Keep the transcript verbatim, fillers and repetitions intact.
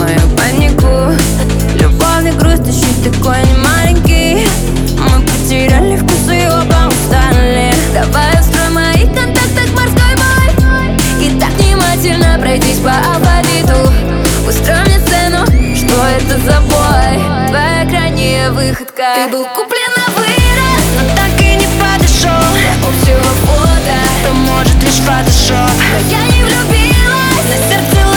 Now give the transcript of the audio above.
мою панику. Любовный груз тащить такой не маленький. Мы потеряли вкус и оба устали. Давай устроим моих контактах морской бой и так внимательно пройдись по алфавиту. Устрой мне сцену, что это за бой. Твоя крайняя выходка. Ты был куплен на вырос, но так и не подошел. У всего фото, то может лишь фотошоп. Но я не влюбилась, на сердце